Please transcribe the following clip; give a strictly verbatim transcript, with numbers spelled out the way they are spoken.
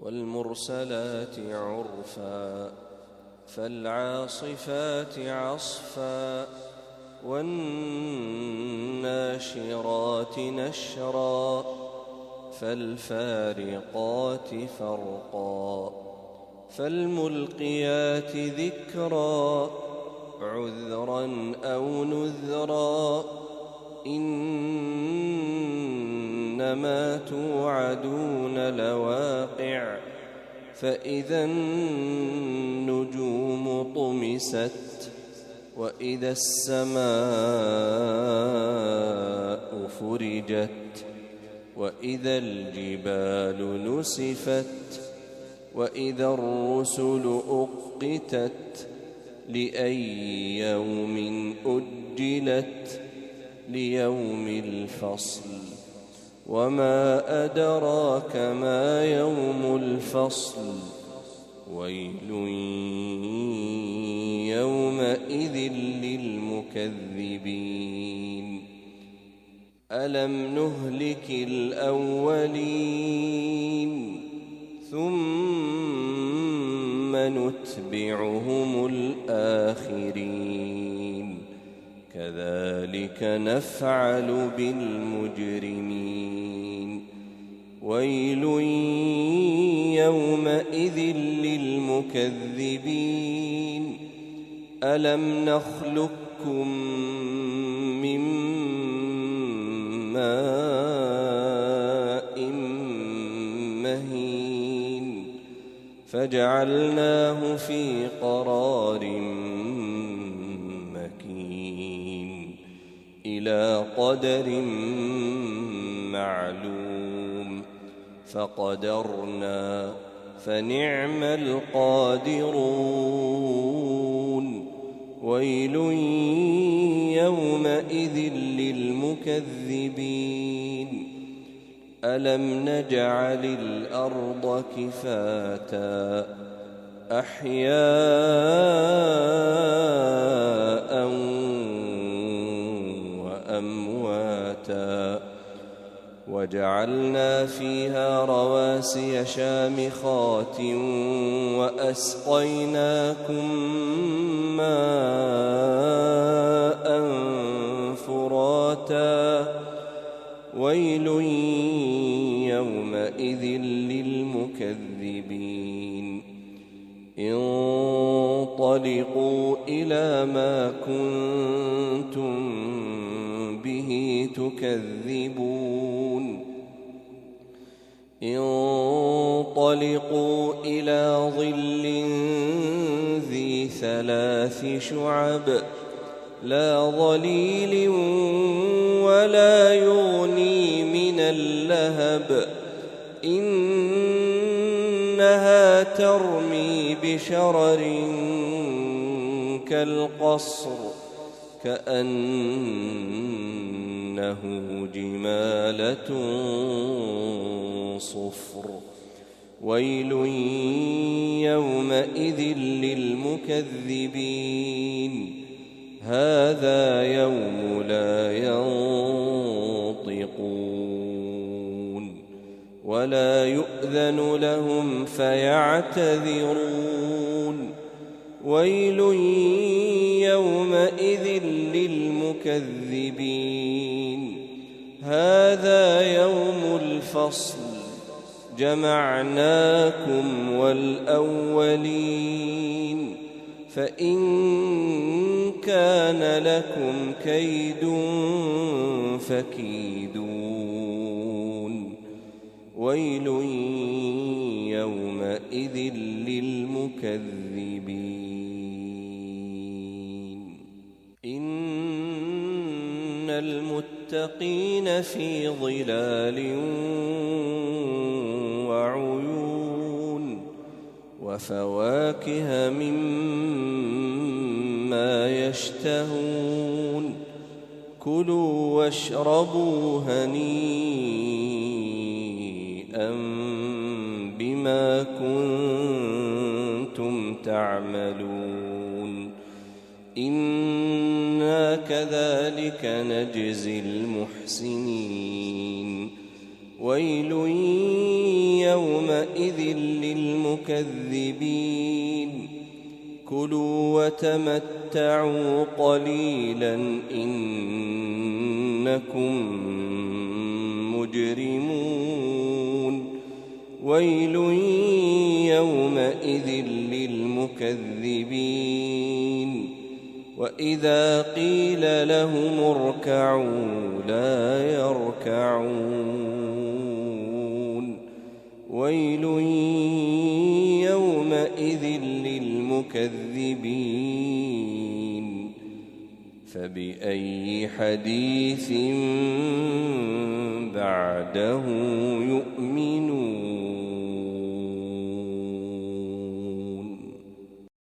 والمرسلات عرفا فالعاصفات عصفا والناشرات نشرا فالفارقات فرقا فالملقيات ذكرا عذرا أو نذرا إنما توعدون لواقع فإذا النجوم طمست وإذا السماء فرجت وإذا الجبال نسفت وإذا الرسل أقتت لأي يوم أجلت ليوم الفصل وما أدراك ما يوم الفصل ويل يومئذ للمكذبين ألم نهلك الأولين ثم نتبعهم الآخرين كذلك نفعل بالمجرمين ويل يومئذ للمكذبين ألم نخلقكم من ماء مهين فجعلناه في قرار مكين إلى قدر معلوم فقدرنا فنعم القادرون ويل يومئذ للمكذبين ألم نجعل الأرض كفاتا أحياء وأمواتا وجعلنا فيها رواسي شامخات وأسقيناكم ماء فراتا ويل يومئذ للمكذبين انطلقوا إلى ما كنتم به تكذبون انطلقوا إلى ظل ذي ثلاث شعب لا ظليل ولا يغني من اللهب إنها ترمي بشرر كالقصر كأنه جمالة صفر ويل يومئذ للمكذبين هذا يوم لا ينطقون ولا يؤذن لهم فيعتذرون ويل يومئذ للمكذبين هذا يوم الفصل جمعناكم والأولين فإن كان لكم كيد فكيدون ويل يومئذ للمكذبين إن المتقين في ظلال وعيون وفواكه مما يشتهون كلوا واشربوا هنيئا بما كنتم تعملون إنا كذلك نجزي المحسنين ويل يومئذ للمكذبين كلوا وتمتعوا قليلا إنكم مجرمون ويل يومئذ للمكذبين وإذا قيل لهم اركعوا لا يركعون ويل يومئذ للمكذبين فبأي حديث بعده يؤمنون